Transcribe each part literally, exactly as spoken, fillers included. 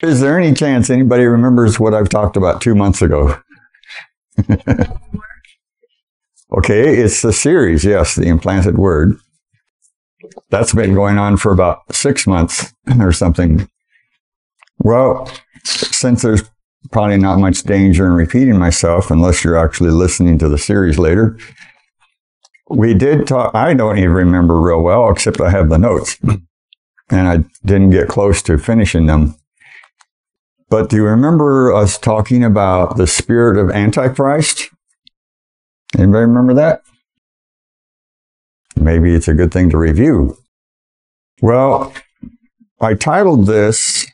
Is there any chance anybody remembers what I've talked about two months ago? Okay, it's the series, yes, The Implanted Word. That's been going on for about six months or something. Well, since there's probably not much danger in repeating myself unless you're actually listening to the series later, we did talk. I don't even remember real well, except I have the notes. And I didn't get close to finishing them. But do you remember us talking about the spirit of Antichrist? Anybody remember that? Maybe it's a good thing to review. Well, I titled this,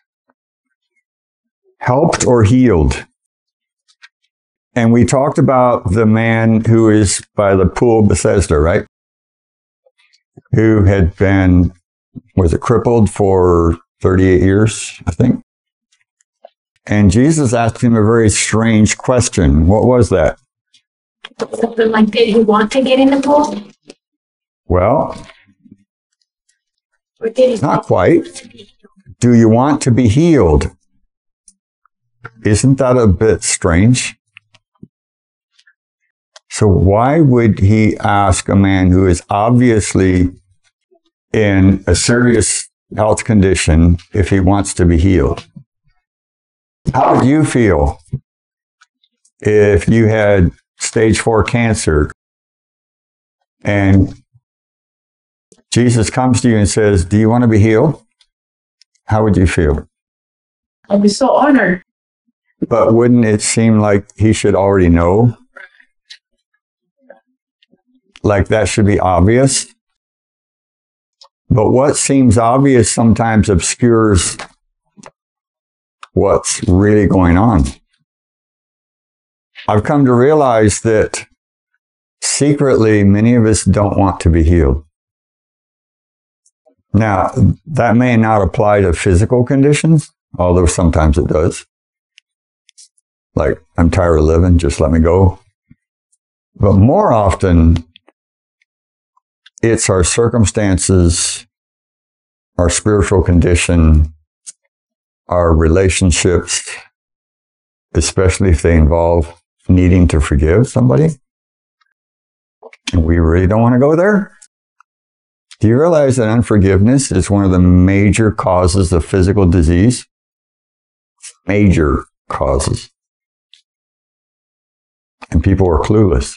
Helped or Healed? And we talked about the man who is by the pool of Bethesda, right? Who had been, was it crippled for thirty-eight years, I think? And Jesus asked him a very strange question. What was that? Something like, did he want to get in the pool? Well, Or did he not quite. Do you want to be healed? Isn't that a bit strange? So why would he ask a man who is obviously in a serious health condition if he wants to be healed? How would you feel if you had stage four cancer and Jesus comes to you and says, do you want to be healed? How would you feel? I'd be so honored. But wouldn't it seem like he should already know? Like that should be obvious? But what seems obvious sometimes obscures what's really going on. I've come to realize that secretly, many of us don't want to be healed. Now, that may not apply to physical conditions, although sometimes it does. Like, I'm tired of living, just let me go. But more often, it's our circumstances, our spiritual condition, our relationships, especially if they involve needing to forgive somebody. And we really don't want to go there. Do you realize that unforgiveness is one of the major causes of physical disease? Major causes. And people are clueless.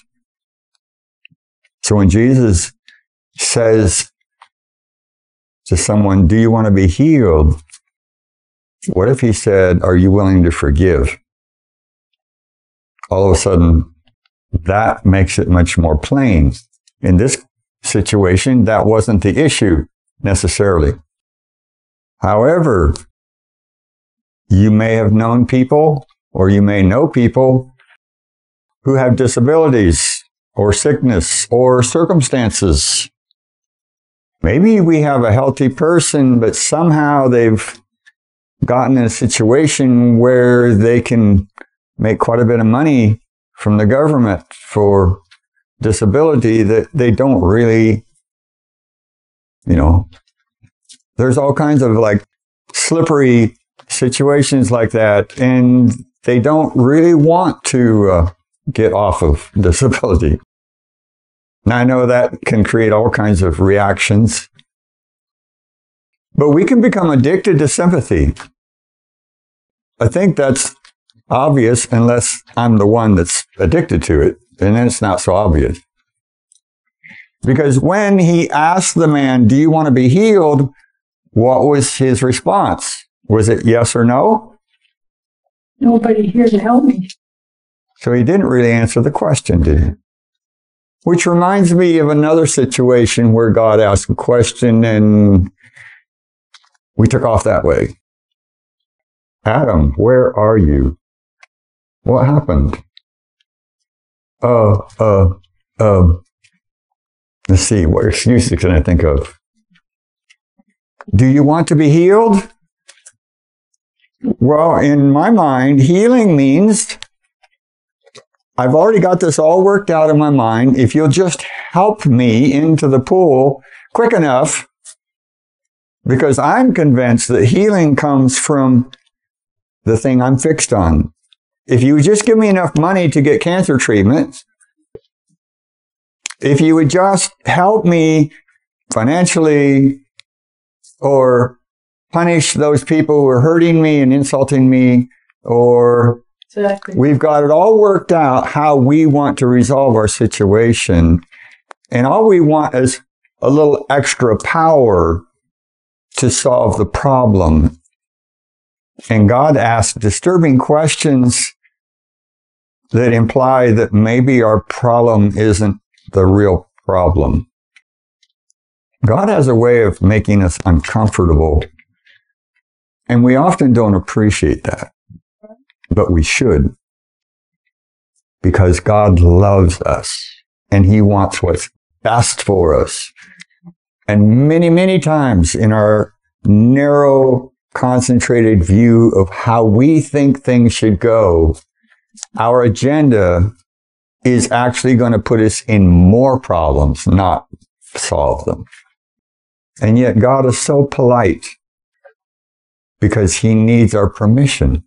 So when Jesus says to someone, do you want to be healed? What if he said, are you willing to forgive? All of a sudden, that makes it much more plain. In this situation, that wasn't the issue necessarily. However, you may have known people, or you may know people who have disabilities or sickness or circumstances. Maybe we have a healthy person, but somehow they've gotten in a situation where they can make quite a bit of money from the government for disability that they don't really, you know, there's all kinds of like slippery situations like that, and they don't really want to uh, get off of disability. Now, I know that can create all kinds of reactions, but we can become addicted to sympathy. I think that's obvious unless I'm the one that's addicted to it, and then it's not so obvious. Because when he asked the man, do you want to be healed? What was his response? Was it yes or no? Nobody here to help me. So he didn't really answer the question, did he? Which reminds me of another situation where God asked a question and we took off that way. Adam, where are you? What happened? Uh, uh, um, let's see, what excuses can I think of? Do you want to be healed? Well, in my mind, healing means I've already got this all worked out in my mind. If you'll just help me into the pool quick enough, because I'm convinced that healing comes from the thing I'm fixed on. If you would just give me enough money to get cancer treatment, if you would just help me financially or punish those people who are hurting me and insulting me, or Exactly. we've got it all worked out how we want to resolve our situation. And all we want is a little extra power to solve the problem. And God asks disturbing questions that imply that maybe our problem isn't the real problem. God has a way of making us uncomfortable, and we often don't appreciate that, but we should, because God loves us, and He wants what's best for us. And many, many times in our narrow, concentrated view of how we think things should go, our agenda is actually going to put us in more problems, not solve them. And yet God is so polite because He needs our permission.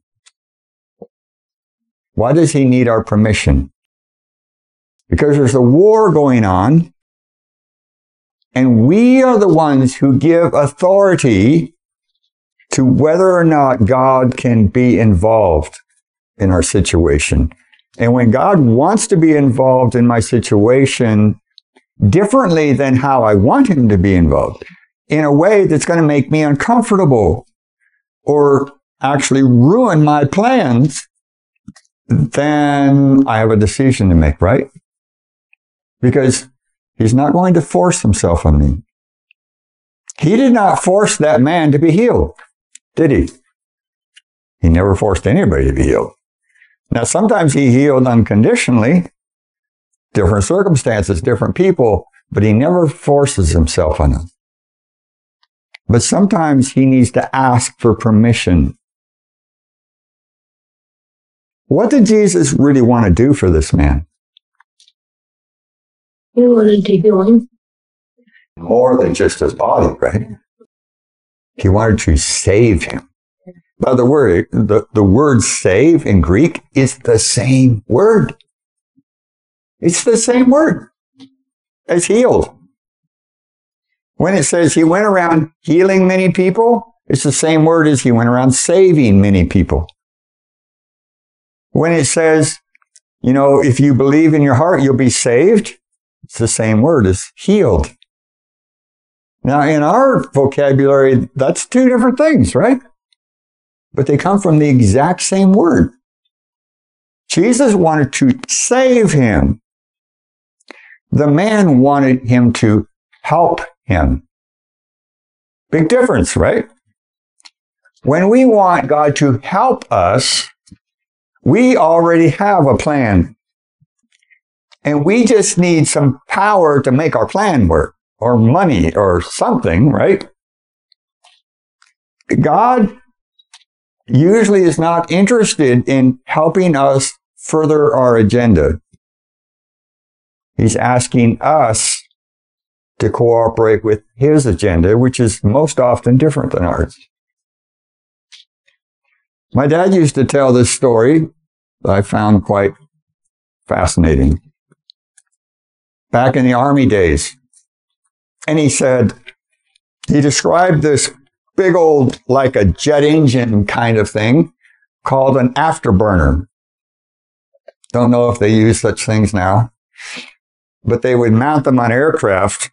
Why does He need our permission? Because there's a war going on, and we are the ones who give authority to whether or not God can be involved in our situation. And when God wants to be involved in my situation differently than how I want Him to be involved, in a way that's going to make me uncomfortable or actually ruin my plans, then I have a decision to make, right? Because He's not going to force Himself on me. He did not force that man to be healed, did He? He never forced anybody to be healed. Now, sometimes He healed unconditionally, different circumstances, different people, but He never forces Himself on them. But sometimes He needs to ask for permission. What did Jesus really want to do for this man? He wanted to heal him. More than just his body, right? He wanted to save him. By the word, the, the word save in Greek is the same word. It's the same word as healed. When it says He went around healing many people, it's the same word as He went around saving many people. When it says, you know, if you believe in your heart, you'll be saved, it's the same word as healed. Now, in our vocabulary, that's two different things, right? But they come from the exact same word. Jesus wanted to save him. The man wanted Him to help him. Big difference, right? When we want God to help us, we already have a plan. And we just need some power to make our plan work, or money, or something, right? God usually is not interested in helping us further our agenda. He's asking us to cooperate with His agenda, which is most often different than ours. My dad used to tell this story that I found quite fascinating. Back in the Army days, and he said, he described this big old, like a jet engine kind of thing called an afterburner. Don't know if they use such things now, but they would mount them on aircraft.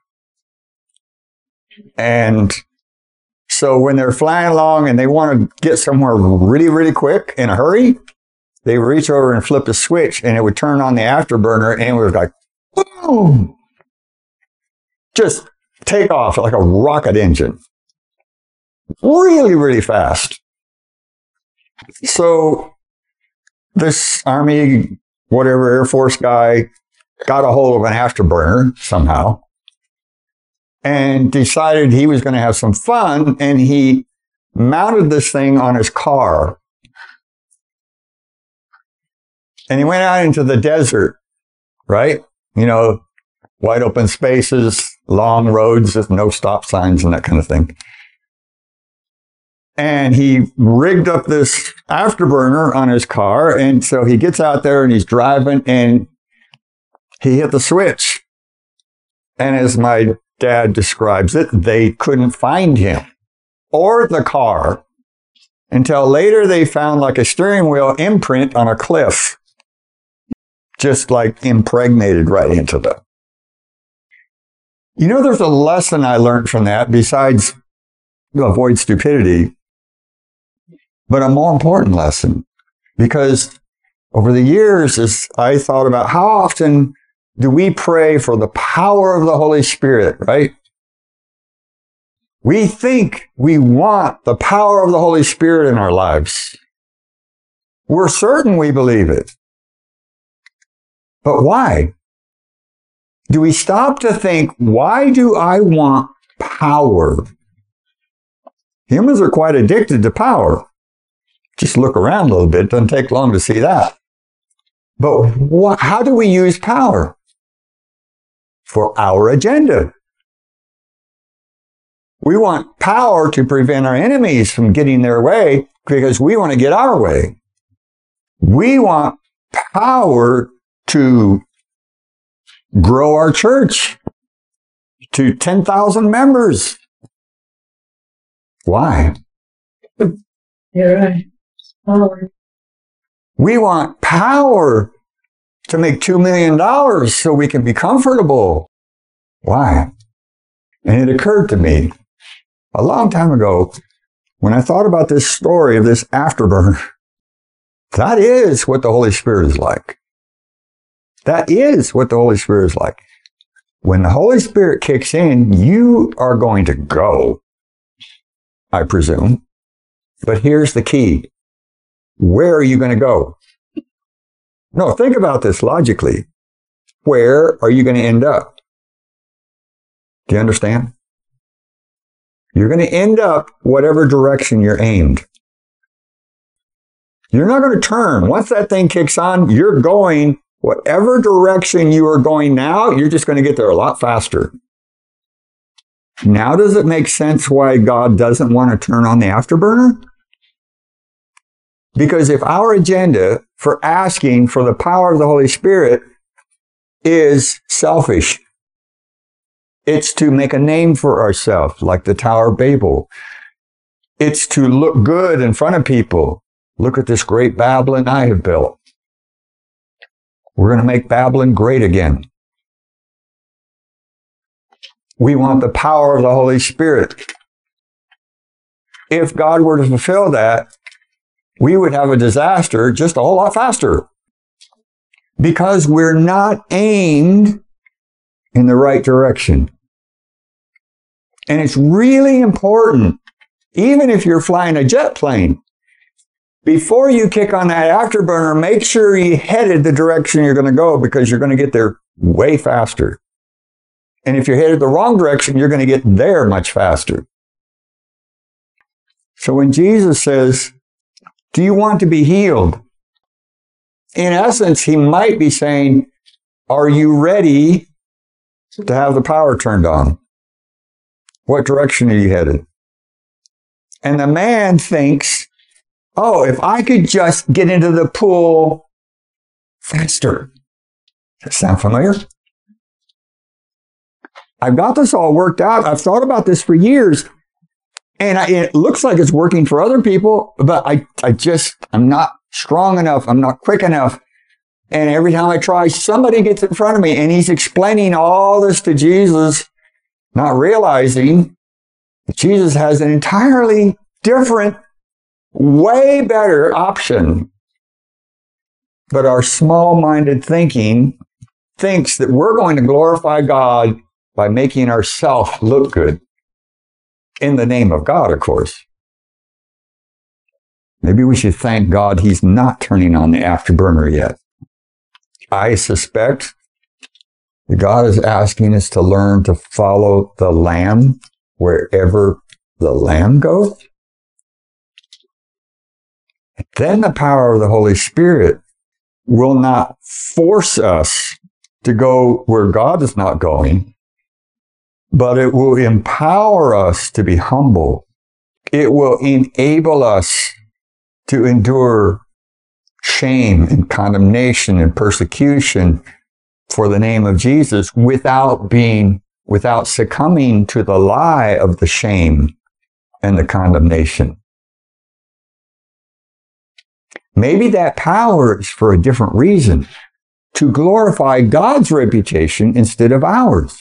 And so when they're flying along and they want to get somewhere really, really quick in a hurry, they would reach over and flip a switch, and it would turn on the afterburner, and it was like, boom! Just take off like a rocket engine. Really, really fast. So this Army, whatever, Air Force guy got a hold of an afterburner somehow and decided he was going to have some fun, and he mounted this thing on his car. And he went out into the desert, right? You know, wide open spaces, long roads with no stop signs and that kind of thing. And he rigged up this afterburner on his car. And so he gets out there and he's driving and he hit the switch. And as my dad describes it, they couldn't find him or the car until later they found like a steering wheel imprint on a cliff, just like impregnated right into them. You know, there's a lesson I learned from that besides avoid stupidity, but a more important lesson, because over the years, as I thought about how often do we pray for the power of the Holy Spirit, right? We think we want the power of the Holy Spirit in our lives. We're certain we believe it. But why? Do we stop to think, why do I want power? Humans are quite addicted to power. Just look around a little bit. It doesn't take long to see that. But what, how do we use power? For our agenda. We want power to prevent our enemies from getting their way because we want to get our way. We want power to grow our church to ten thousand members. Why? You're right. Power. We want power to make two million dollars so we can be comfortable. Why? And it occurred to me a long time ago when I thought about this story of this afterburner. That is what the Holy Spirit is like. That is what the Holy Spirit is like. When the Holy Spirit kicks in, you are going to go, I presume. But here's the key. Where are you going to go? No, think about this logically. Where are you going to end up? Do you understand? You're going to end up whatever direction you're aimed. You're not going to turn. Once that thing kicks on, you're going whatever direction you are going now, you're just going to get there a lot faster. Now, does it make sense why God doesn't want to turn on the afterburner? Because if our agenda for asking for the power of the Holy Spirit is selfish, it's to make a name for ourselves, like the Tower of Babel. It's to look good in front of people. Look at this great Babylon I have built. We're going to make Babylon great again. We want the power of the Holy Spirit. If God were to fulfill that, we would have a disaster just a whole lot faster. Because we're not aimed in the right direction. And it's really important, even if you're flying a jet plane, before you kick on that afterburner, make sure you headed the direction you're going to go, because you're going to get there way faster. And if you're headed the wrong direction, you're going to get there much faster. So when Jesus says, do you want to be healed? In essence, he might be saying, are you ready to have the power turned on? What direction are you headed? And the man thinks, oh, if I could just get into the pool faster. Does that sound familiar? I've got this all worked out. I've thought about this for years. And I, it looks like it's working for other people, but I, I just, I'm not strong enough. I'm not quick enough. And every time I try, somebody gets in front of me and he's explaining all this to Jesus, not realizing that Jesus has an entirely different, way better option. But our small-minded thinking thinks that we're going to glorify God by making ourselves look good. In the name of God, of course. Maybe we should thank God he's not turning on the afterburner yet. I suspect that God is asking us to learn to follow the Lamb wherever the Lamb goes. Then the power of the Holy Spirit will not force us to go where God is not going, but it will empower us to be humble it will enable us to endure shame and condemnation and persecution for the name of Jesus without being, without succumbing to the lie of the shame and the condemnation. Maybe that power is for a different reason, to glorify God's reputation instead of ours.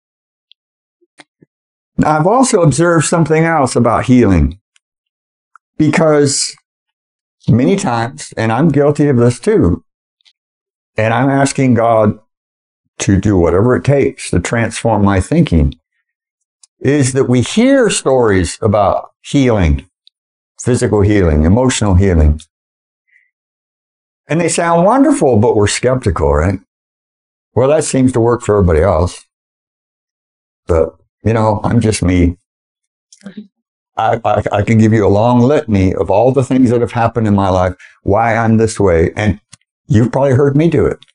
I've also observed something else about healing, because many times, and I'm guilty of this too, and I'm asking God to do whatever it takes to transform my thinking, is that we hear stories about healing, physical healing, emotional healing, and they sound wonderful, but we're skeptical, right? Well, that seems to work for everybody else. But, you know, I'm just me. I, I, I can give you a long litany of all the things that have happened in my life, why I'm this way, and you've probably heard me do it.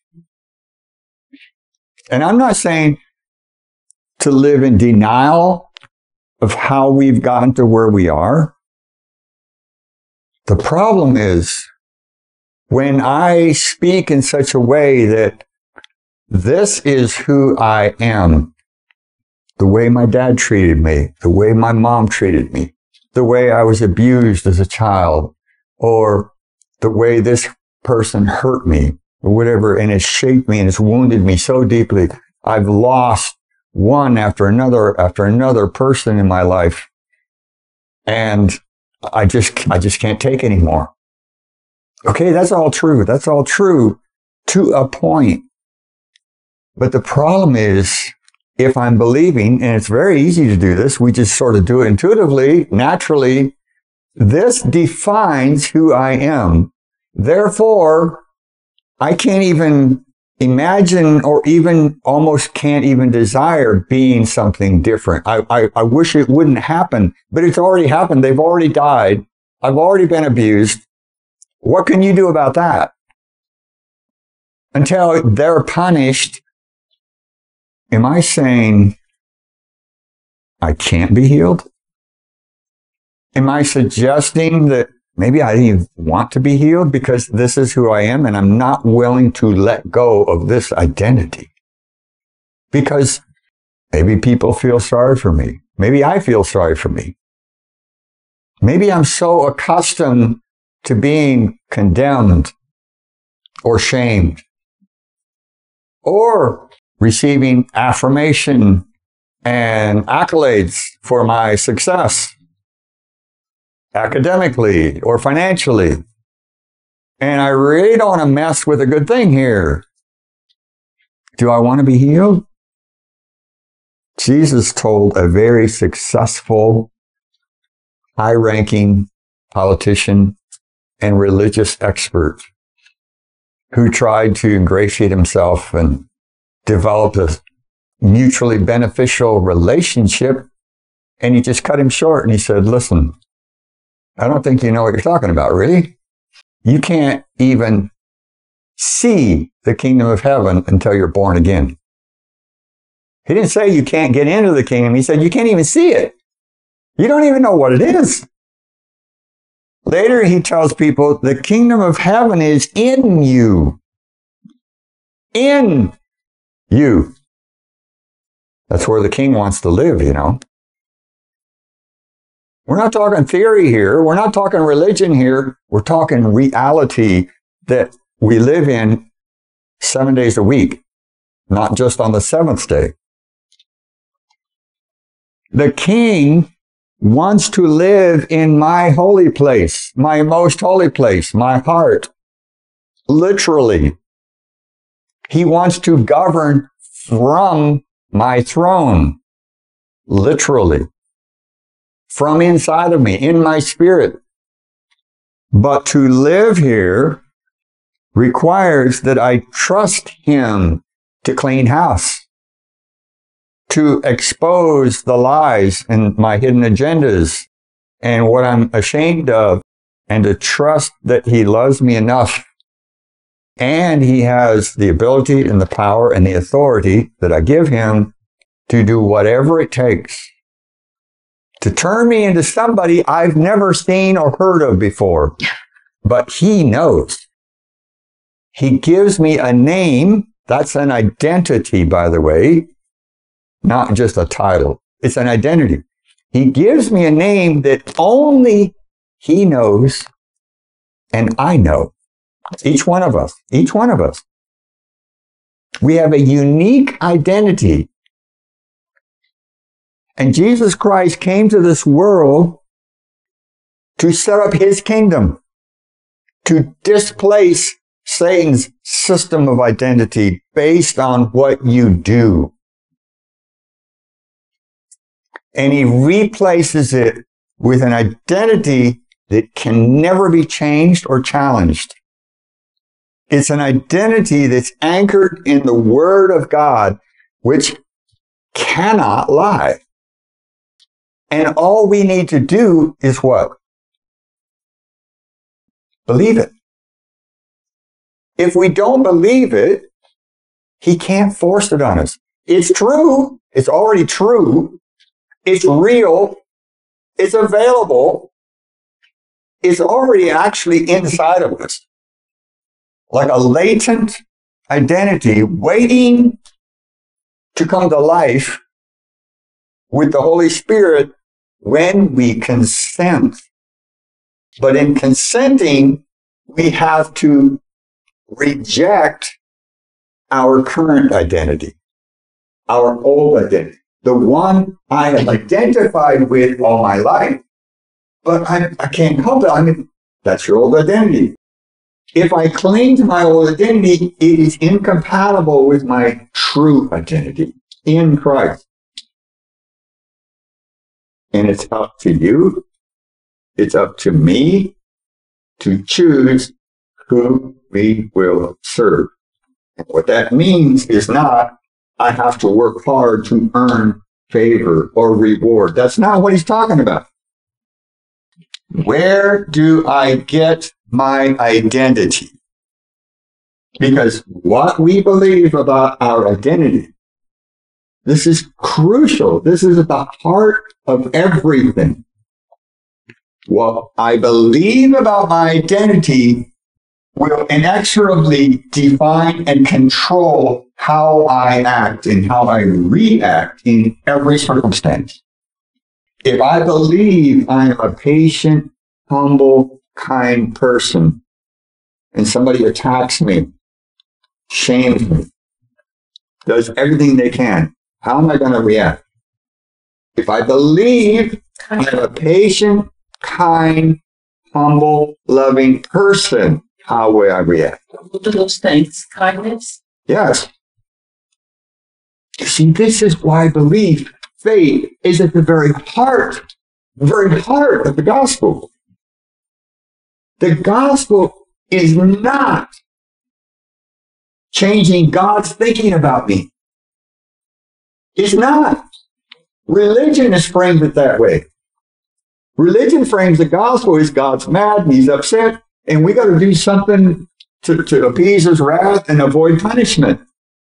And I'm not saying to live in denial of how we've gotten to where we are. The problem is when I speak in such a way that this is who I am, the way my dad treated me, the way my mom treated me, the way I was abused as a child, or the way this person hurt me, or whatever, and it's shaped me and it's wounded me so deeply. I've lost one after another after another person in my life, and I just I just can't take anymore. Okay, that's all true. That's all true to a point. But the problem is, if I'm believing, and it's very easy to do this, we just sort of do it intuitively, naturally, this defines who I am. Therefore, I can't even imagine or even almost can't even desire being something different. I, I, I wish it wouldn't happen, but it's already happened. They've already died. I've already been abused. What can you do about that? Until they're punished, am I saying I can't be healed? Am I suggesting that maybe I didn't even want to be healed because this is who I am and I'm not willing to let go of this identity? Because maybe people feel sorry for me. Maybe I feel sorry for me. Maybe I'm so accustomed to being condemned or shamed or receiving affirmation and accolades for my success academically or financially. And I really don't want to mess with a good thing here. Do I want to be healed? Jesus told a very successful, high-ranking politician and religious expert who tried to ingratiate himself and develop a mutually beneficial relationship, and he just cut him short and he said, listen, I don't think you know what you're talking about, really. You can't even see the kingdom of heaven until you're born again. He didn't say you can't get into the kingdom. He said you can't even see it. You don't even know what it is. Later, he tells people the kingdom of heaven is in you. In you. That's where the king wants to live, you know. We're not talking theory here. We're not talking religion here. We're talking reality that we live in seven days a week, not just on the seventh day. The king wants to live in my holy place, my most holy place, my heart. Literally. He wants to govern from my throne. Literally. From inside of me, in my spirit. But to live here requires that I trust him to clean house, to expose the lies and my hidden agendas and what I'm ashamed of, and to trust that he loves me enough and he has the ability and the power and the authority that I give him to do whatever it takes to turn me into somebody I've never seen or heard of before. But he knows. He gives me a name. That's an identity, by the way, not just a title. It's an identity. He gives me a name that only he knows and I know. Each one of us, each one of us. We have a unique identity. And Jesus Christ came to this world to set up his kingdom, to displace Satan's system of identity based on what you do. And he replaces it with an identity that can never be changed or challenged. It's an identity that's anchored in the Word of God, which cannot lie. And all we need to do is what? Believe it. If we don't believe it, he can't force it on us. It's true. It's already true. It's real. It's available. It's already actually inside of us. Like a latent identity waiting to come to life with the Holy Spirit when we consent. But in consenting, we have to reject our current identity, our old identity, the one I have identified with all my life. But I, I can't help it. I mean, that's your old identity. If I cling to my old identity, it is incompatible with my true identity in Christ. And it's up to you, it's up to me to choose who we will serve. And what that means is not, I have to work hard to earn favor or reward. That's not what he's talking about. Where do I get my identity? Because what we believe about our identity, this is crucial. This is at the heart of everything. What I believe about my identity will inexorably define and control how I act and how I react in every circumstance. If I believe I am a patient, humble, kind person, and somebody attacks me, shames me, does everything they can, how am I going to react? If I believe I am a patient, kind, humble, loving person, how will I react? What are those things? Kindness? Yes. You see, this is why belief, faith, is at the very heart, very heart of the gospel. The gospel is not changing God's thinking about me. It's not. Religion has framed it that way. Religion frames the gospel as God's mad and he's upset, and we got to do something to, to appease his wrath and avoid punishment.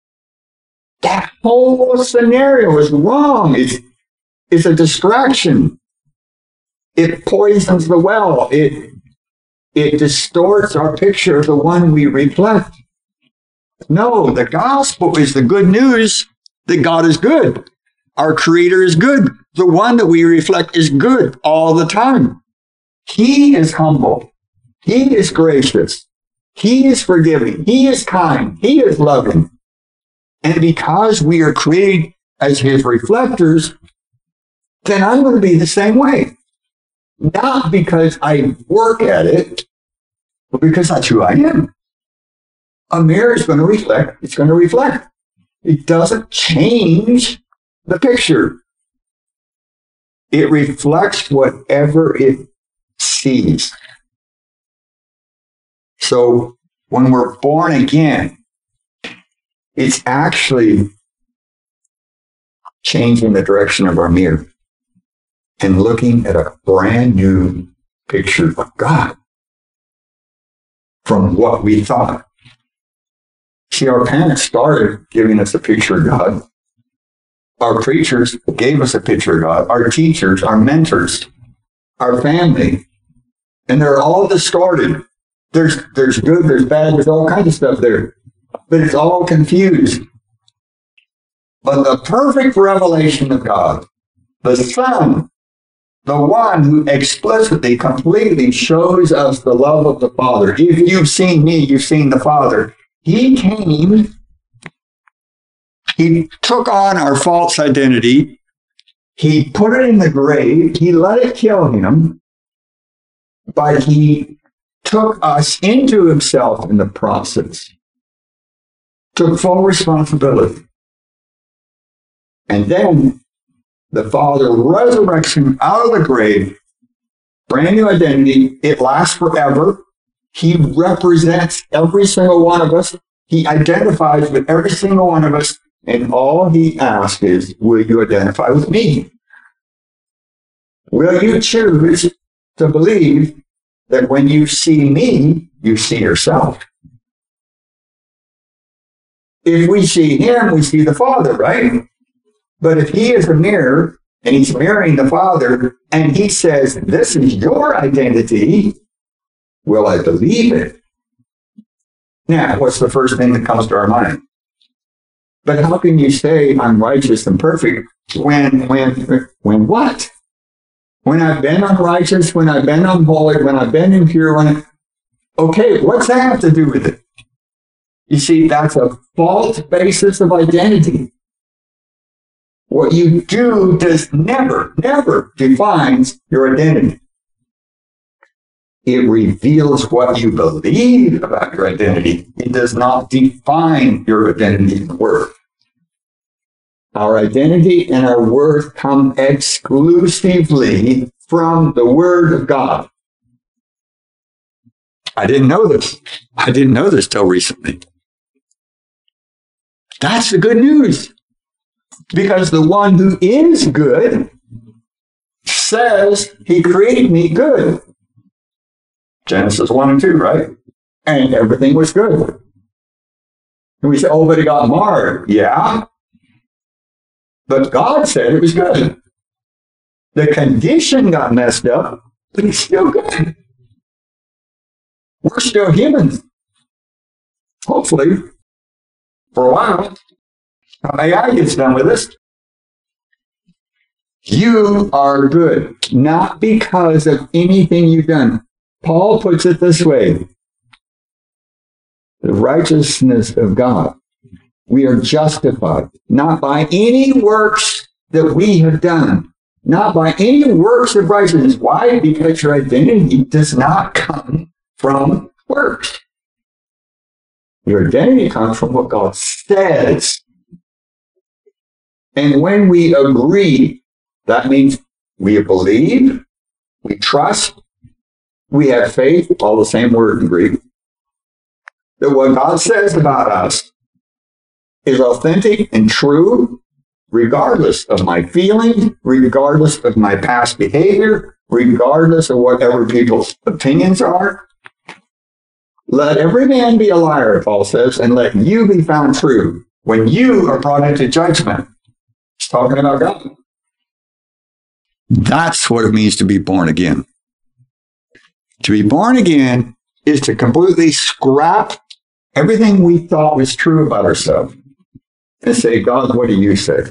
That whole scenario is wrong. It's, it's a distraction. It poisons the well. It, it distorts our picture of the one we reflect. No, the gospel is the good news that God is good. Our Creator is good. The one that we reflect is good all the time. He is humble. He is gracious. He is forgiving. He is kind. He is loving. And because we are created as his reflectors, then I'm going to be the same way. Not because I work at it, but because that's who I am. A mirror is going to reflect. It's going to reflect. It doesn't change the picture. It reflects whatever it sees. So when we're born again, it's actually changing the direction of our mirror and looking at a brand new picture of God from what we thought. See, our parents started giving us a picture of God, Our preachers gave us a picture of God. Our teachers, our mentors, our family, and they're all distorted. There's, there's good, there's bad, there's all kinds of stuff there, but it's all confused. But the perfect revelation of God, the Son, the one who explicitly, completely shows us the love of the Father. If you've seen me, you've seen the Father. He came, he took on our false identity, he put it in the grave, he let it kill him, but he took us into himself in the process, took full responsibility. And then the Father resurrects him out of the grave, brand new identity. It lasts forever. He represents every single one of us. He identifies with every single one of us. And all he asks is, will you identify with me? Will you choose to believe that when you see me, you see yourself? If we see him, we see the Father, right? But if he is a mirror, and he's mirroring the Father, and he says, this is your identity, will I believe it? Now, what's the first thing that comes to our mind? But how can you say I'm righteous and perfect when, when, when what? When I've been unrighteous, when I've been unholy, when I've been impure, when I, okay, what's that have to do with it? You see, that's a false basis of identity. What you do does never, never defines your identity. It reveals what you believe about your identity. It does not define your identity and worth. Our identity and our worth come exclusively from the Word of God. I didn't know this. I didn't know this till recently. That's the good news. Because the one who is good says he created me good. Genesis one and two, right? And everything was good. And we say, oh, but it got marred. Yeah. But God said it was good. The condition got messed up, but it's still good. We're still humans. Hopefully, for a while. A I gets done with us. You are good, not because of anything you've done. Paul puts it this way. The righteousness of God. We are justified, not by any works that we have done, not by any works of righteousness. Why? Because your identity does not come from works. Your identity comes from what God says. And when we agree, that means we believe, we trust, we have faith, all the same word in Greek, that what God says about us is authentic and true, regardless of my feelings, regardless of my past behavior, regardless of whatever people's opinions are. Let every man be a liar, Paul says, and let you be found true when you are brought into judgment. He's talking about God. That's what it means to be born again. To be born again is to completely scrap everything we thought was true about ourselves and say, God, what do you say?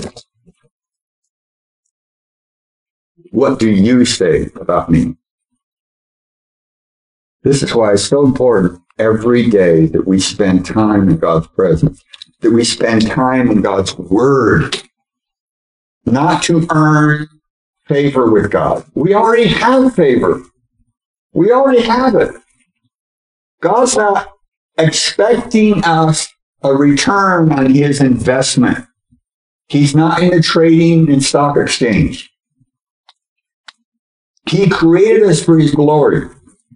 What do you say about me? This is why it's so important every day that we spend time in God's presence, that we spend time in God's Word, not to earn favor with God. We already have favor. We already have it. God's not expecting us a return on his investment. He's not in the trading and stock exchange. He created us for his glory.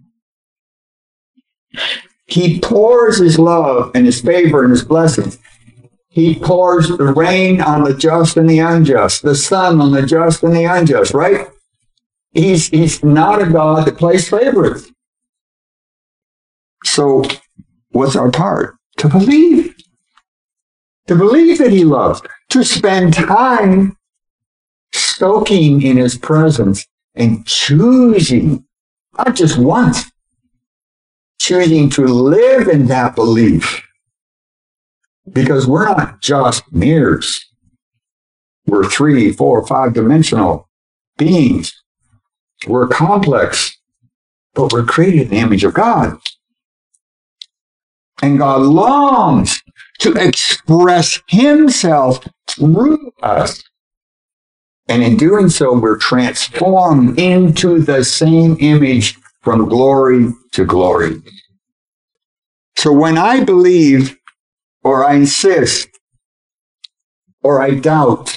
He pours his love and his favor and his blessings. He pours the rain on the just and the unjust, the sun on the just and the unjust, right? He's, he's not a God that plays favorites. So what's our part? To believe. to believe that he loves, to spend time soaking in his presence and choosing, not just once, choosing to live in that belief. Because we're not just mirrors. We're three, four, five dimensional beings. We're complex, but we're created in the image of God. And God longs to express himself through us. And in doing so, we're transformed into the same image from glory to glory. So when I believe, or I insist, or I doubt,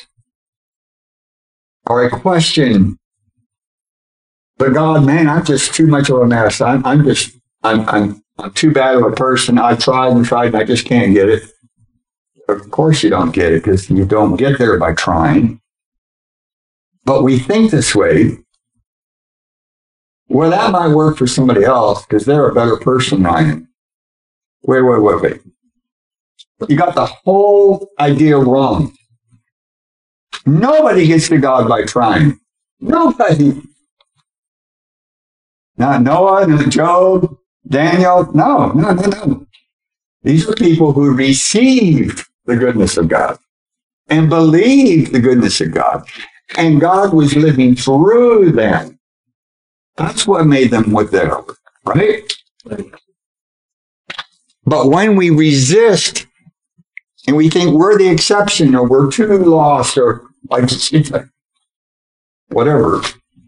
or I question, but God, man, I'm just too much of a mess. I'm, I'm just, I'm, I'm, I'm too bad of a person. I tried and tried and I just can't get it. Of course you don't get it, because you don't get there by trying. But we think this way. Well, that might work for somebody else because they're a better person than I am. Wait, wait, wait, wait. You got the whole idea wrong. Nobody gets to God by trying. Nobody. Not Noah, not Job, Daniel. No, no, no, no. These are people who received the goodness of God and believed the goodness of God. And God was living through them. That's what made them what they are, right? But when we resist and we think we're the exception, or we're too lost, or like whatever,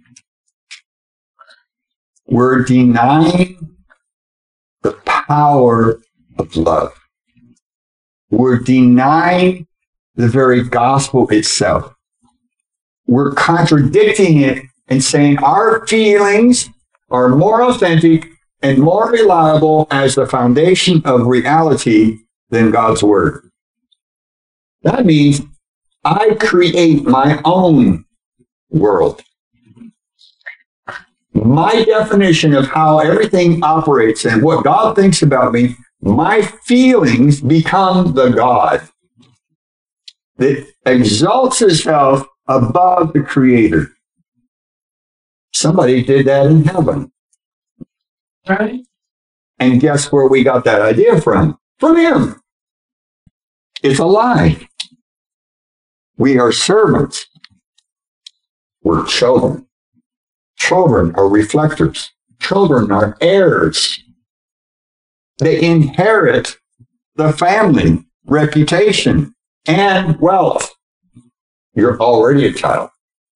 we're denying the power of love. We're denying the very gospel itself. We're contradicting it and saying our feelings are more authentic and more reliable as the foundation of reality than God's word. That means I create my own world. My definition of how everything operates and what God thinks about me, my feelings become the God that exalts himself above the Creator. Somebody did that in heaven. Right? And guess where we got that idea from? From him. It's a lie. We are servants. We're children. Children are reflectors. Children are heirs. They inherit the family, reputation, and wealth. You're already a child.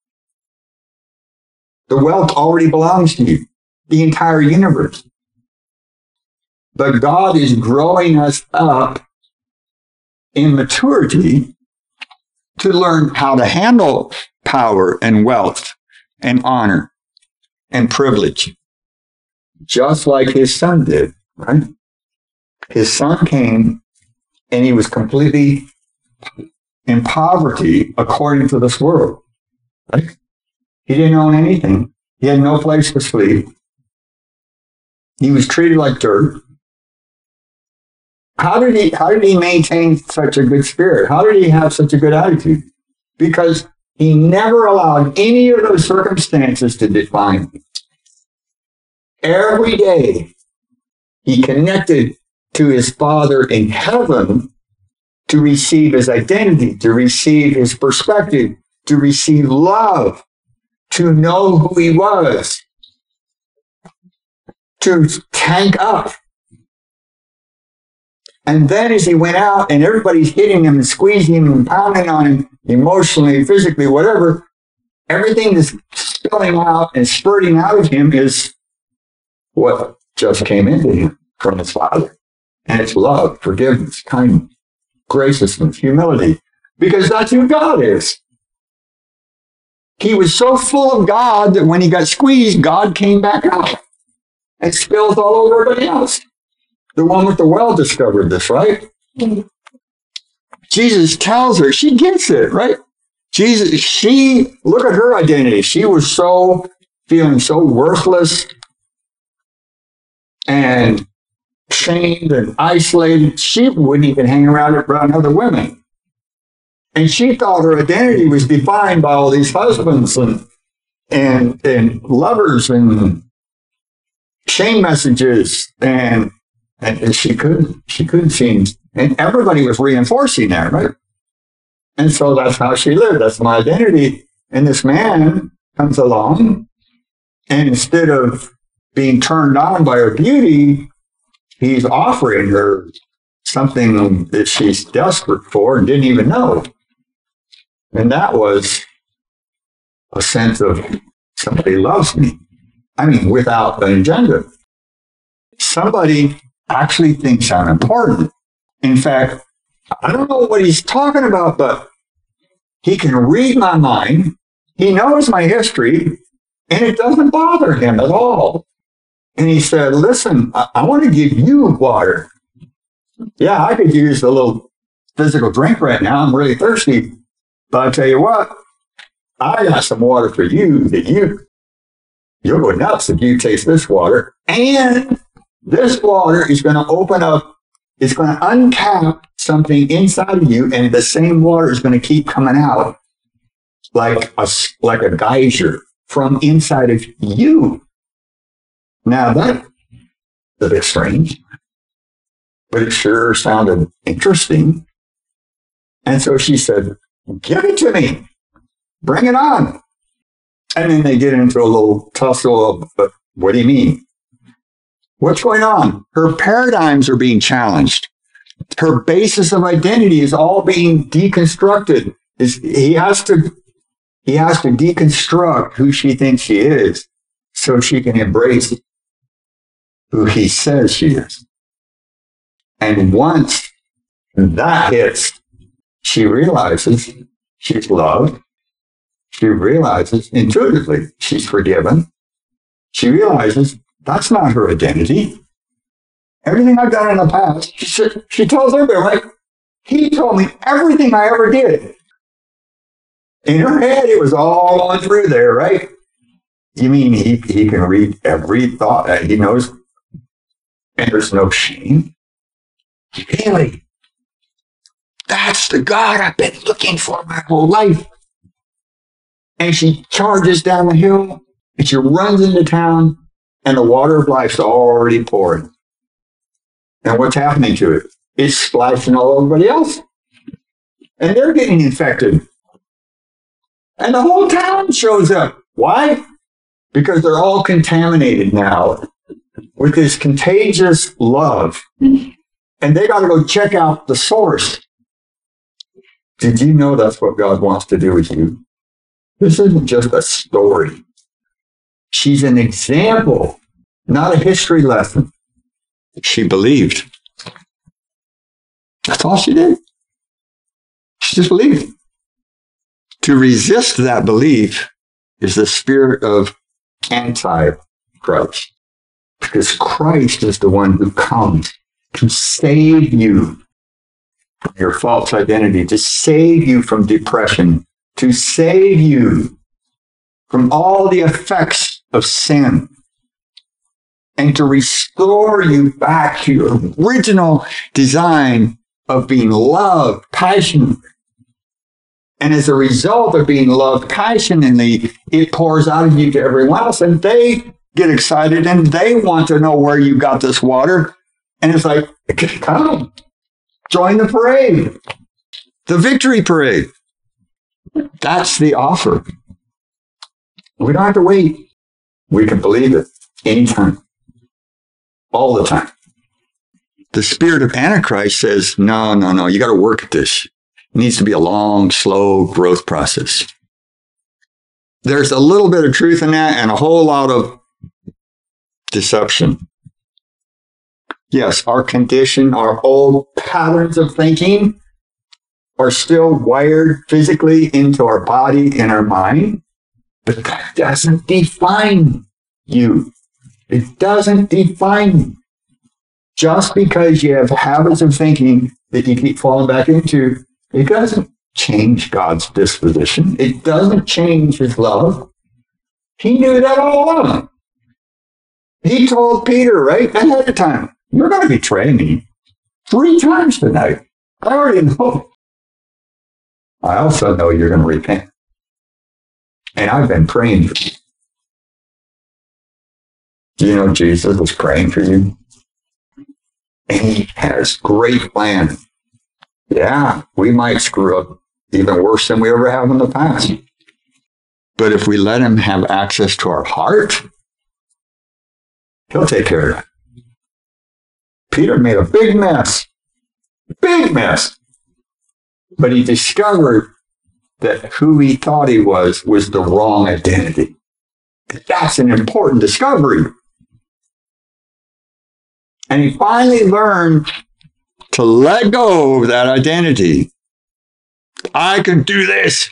The wealth already belongs to you, the entire universe. But God is growing us up in maturity to learn how to handle power and wealth and honor and privilege, just like his son did, right? His son came and he was completely in poverty according to this world, right? He didn't own anything. He had no place to sleep. He was treated like dirt. How did he, how did he maintain such a good spirit? How did he have such a good attitude? Because he never allowed any of those circumstances to define him. Every day, he connected to his Father in heaven to receive his identity, to receive his perspective, to receive love, to know who he was, to tank up. And then as he went out and everybody's hitting him and squeezing him and pounding on him emotionally, physically, whatever, everything that's spilling out and spurting out of him is what just came into him from his Father. And it's love, forgiveness, kindness, graciousness, humility, because that's who God is. He was so full of God that when he got squeezed, God came back out and spilled all over everybody else. The one with the well discovered this, right? Mm-hmm. Jesus tells her, she gets it, right? Jesus, she, look at her identity. She was so, feeling so worthless and shamed and isolated. She wouldn't even hang around around other women. And she thought her identity was defined by all these husbands and and and lovers and shame messages, and and she couldn't she couldn't seem, and everybody was reinforcing that, right? And so that's how she lived. That's my identity. And this man comes along, and instead of being turned on by her beauty, he's offering her something that she's desperate for and didn't even know. And that was a sense of somebody loves me. I mean, without an agenda. Somebody actually thinks I'm important. In fact, I don't know what he's talking about, but he can read my mind. He knows my history, and it doesn't bother him at all. And he said, listen, I, I want to give you water. Yeah, I could use a little physical drink right now. I'm really thirsty. But I'll tell you what, I got some water for you that you, you'll go nuts if you taste this water. And this water is going to open up, it's going to uncap something inside of you, and the same water is going to keep coming out like a, like a geyser from inside of you. Now that's a bit strange, but it sure sounded interesting. And so she said, give it to me. Bring it on. And then they get into a little tussle of, but what do you mean? What's going on? Her paradigms are being challenged. Her basis of identity is all being deconstructed. Is he has to he has to deconstruct who she thinks she is so she can embrace who he says she is. And once that hits, she realizes she's loved. She realizes intuitively she's forgiven. She realizes that's not her identity. Everything I've done in the past, she, said, she tells everybody, like, he told me everything I ever did. In her head, it was all on through there, right? You mean he, he can read every thought that he knows, and there's no shame? Really? That's the God I've been looking for my whole life. And she charges down the hill, and she runs into town, and the water of life's already pouring. And what's happening to it? It's splashing all over everybody else. And they're getting infected. And the whole town shows up. Why? Because they're all contaminated now with this contagious love. And they got to go check out the source. Did you know that's what God wants to do with you? This isn't just a story. She's an example, not a history lesson. She believed. That's all she did. She just believed. To resist that belief is the spirit of anti-Christ. Because Christ is the one who comes to save you from your false identity, to save you from depression, to save you from all the effects of sin, and to restore you back to your original design of being loved, passionate. And as a result of being loved passionately, it pours out of you to everyone else, and they get excited and they want to know where you got this water. And it's like, come, join the parade, the victory parade. That's the offer. We don't have to wait. We can believe it anytime, all the time. The spirit of Antichrist says, no, no, no, you got to work at this. It needs to be a long, slow growth process. There's a little bit of truth in that and a whole lot of deception. Yes, our condition, our old patterns of thinking are still wired physically into our body and our mind, but that doesn't define you. It doesn't define you. Just because you have habits of thinking that you keep falling back into, it doesn't change God's disposition. It doesn't change his love. He knew that all along. He told Peter right ahead of time, you're going to betray me three times tonight. I already know. I also know you're going to repent. And I've been praying for you. Do you know Jesus was praying for you? And he has great plans. Yeah, we might screw up even worse than we ever have in the past. But if we let him have access to our heart, he'll take care of that. Peter made a big mess. Big mess. But he discovered that who he thought he was was the wrong identity. That's an important discovery. And he finally learned to let go of that identity. I can do this.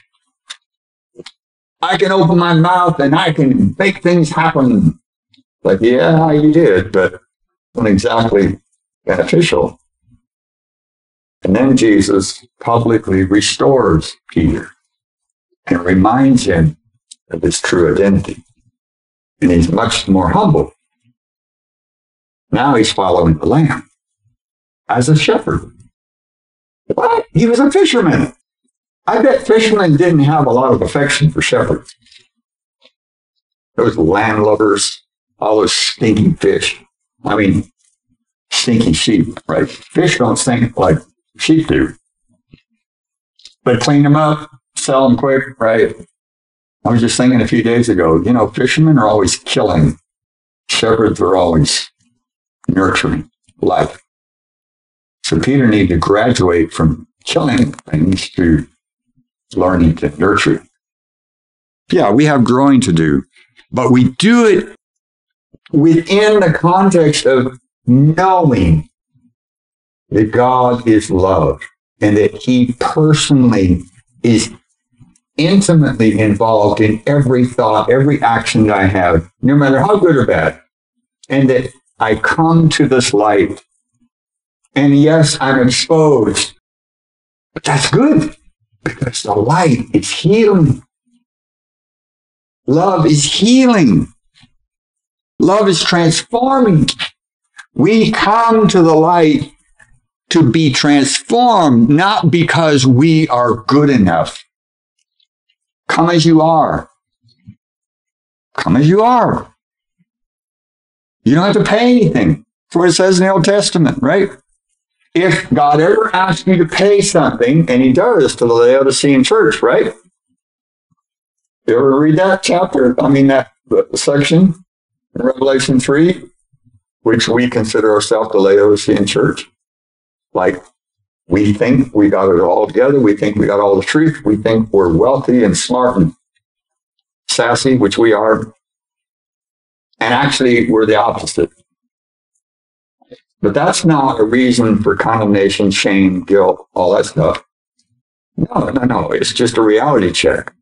I can open my mouth and I can make things happen. Like, yeah, you did, but not exactly beneficial. And then Jesus publicly restores Peter and reminds him of his true identity. And he's much more humble. Now he's following the Lamb as a shepherd. What? He was a fisherman. I bet fishermen didn't have a lot of affection for shepherds. Those land lovers, all those stinky fish. I mean, stinky sheep, right? Fish don't stink like sheep do. But clean them up, sell them quick, right? I was just thinking a few days ago, you know, fishermen are always killing. Shepherds are always nurturing life. So Peter needed to graduate from killing things to learning to nurture. Yeah, we have growing to do, but we do it within the context of knowing that God is love and that he personally is intimately involved in every thought, every action that I have, no matter how good or bad. And that I come to this light. And yes, I'm exposed. But that's good. Because the light is healing. Love is healing. Love is transforming. We come to the light to be transformed, not because we are good enough. Come as you are. Come as you are. You don't have to pay anything. That's what it says in the Old Testament, right? If God ever asks you to pay something, and he does to the Laodicean church, right? You ever read that chapter? I mean, that section in Revelation three, which we consider ourselves the Laodicean church. Like, we think we got it all together. We think we got all the truth. We think we're wealthy and smart and sassy, which we are. And actually, we're the opposite. But that's not a reason for condemnation, shame, guilt, all that stuff. No, no, no. It's just a reality check.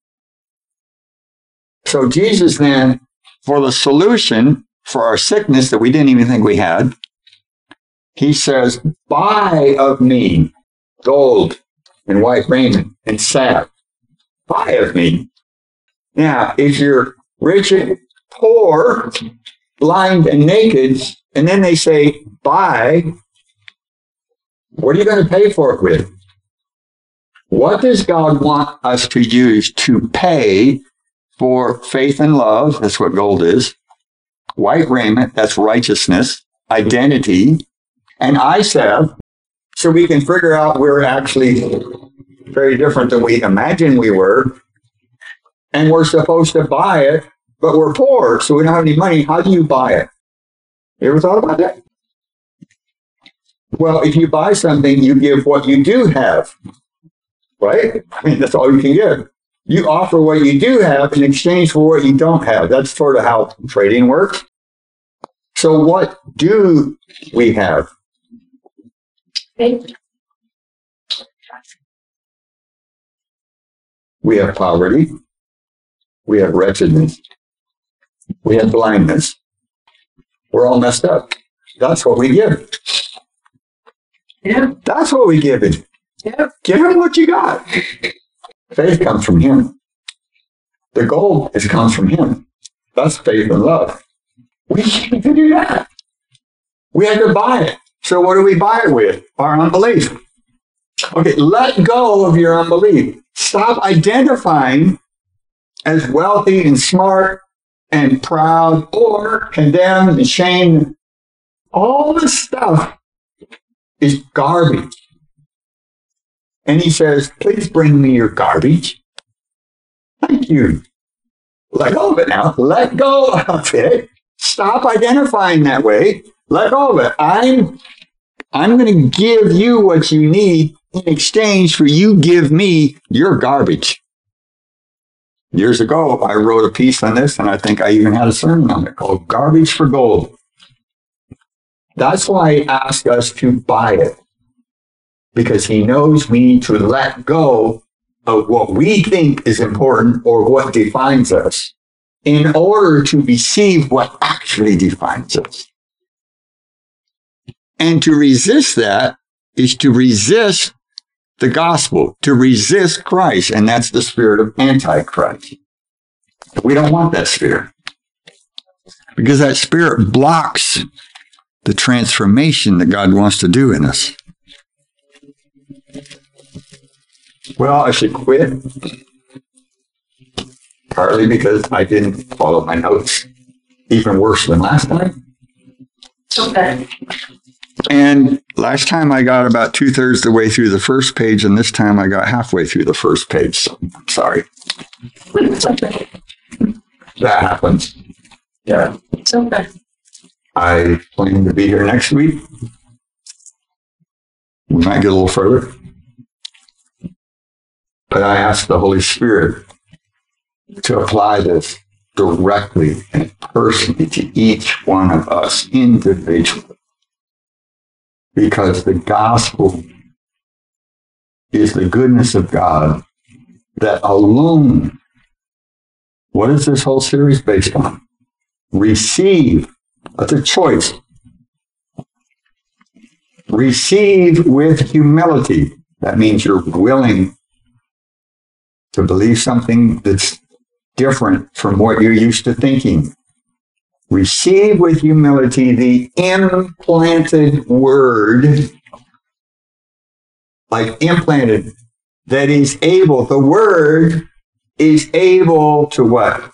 So Jesus then, for the solution for our sickness that we didn't even think we had, he says, buy of me gold and white raiment and salve. Buy of me. Now, if you're rich and poor, blind and naked, and then they say, buy, what are you going to pay for it with? What does God want us to use to pay for faith and love? That's what gold is. White raiment, that's righteousness, identity, and eye salve, so we can figure out we're actually very different than we imagined we were, and we're supposed to buy it, but we're poor, so we don't have any money. How do you buy it? You ever thought about that? Well, if you buy something, you give what you do have, right? I mean, that's all you can give. You offer what you do have in exchange for what you don't have. That's sort of how trading works. So what do we have? Faith. We have poverty. We have wretchedness. We have blindness. We're all messed up. That's what we give. Yeah. That's what we give him. Yeah. Give him what you got. Faith comes from him. The gold is comes from him. That's faith and love. We can't do that. We have to buy it. So what do we buy it with? Our unbelief. Okay, let go of your unbelief. Stop identifying as wealthy and smart and proud or condemned and shamed. All this stuff is garbage. And he says, please bring me your garbage. Thank you. Let go of it now. Let go of it. Stop identifying that way. Let go of it. I'm, I'm going to give you what you need in exchange for you give me your garbage. Years ago, I wrote a piece on this, and I think I even had a sermon on it called Garbage for Gold. That's why he asked us to buy it. Because he knows we need to let go of what we think is important or what defines us in order to receive what actually defines us. And to resist that is to resist the gospel, to resist Christ, and that's the spirit of Antichrist. We don't want that spirit, because that spirit blocks the transformation that God wants to do in us. Well, I should quit, partly because I didn't follow my notes, even worse than last time. Okay. And last time I got about two-thirds the way through the first page, and this time I got halfway through the first page, so I'm sorry. It's okay. That happens. Yeah. It's okay. I plan to be here next week. We might get a little further. But I ask the Holy Spirit to apply this directly and personally to each one of us individually. Because the gospel is the goodness of God that alone, what is this whole series based on? Receive. That's a choice. Receive with humility. That means you're willing to believe something that's different from what you're used to thinking. Receive with humility the implanted word, like implanted, that is able, the word is able to what?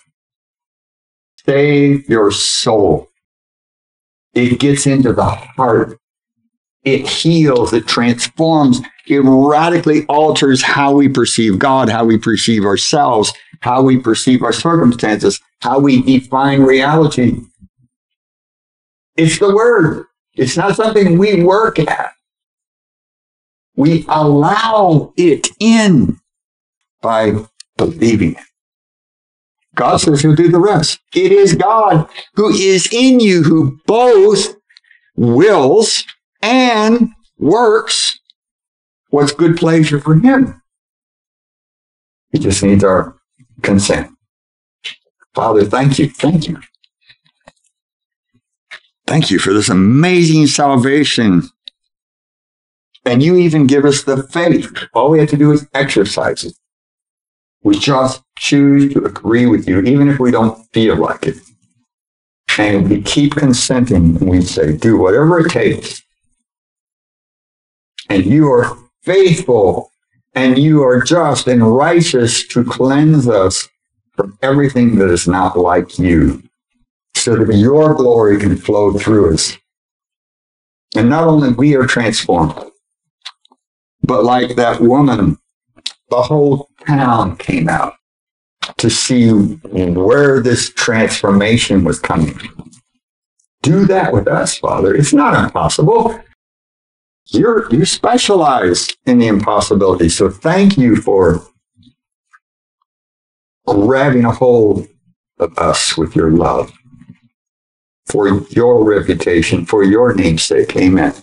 Save your soul. It gets into the heart. It heals, it transforms, it radically alters how we perceive God, how we perceive ourselves, how we perceive our circumstances, how we define reality. It's the word. It's not something we work at. We allow it in by believing it. God says he'll do the rest. It is God who is in you, who both wills and works what's good pleasure for him. He just needs our consent. Father, thank you. Thank you. Thank you for this amazing salvation. And you even give us the faith. All we have to do is exercise it. We just choose to agree with you, even if we don't feel like it. And we keep consenting, and we say, do whatever it takes. And you are faithful, and you are just and righteous to cleanse us from everything that is not like you, so that your glory can flow through us. And not only we are transformed, but like that woman, the whole town came out to see where this transformation was coming. Do that with us, Father. It's not impossible. You're, you specialize in the impossibility. So thank you for grabbing a hold of us with your love, for your reputation, for your name's sake. Amen.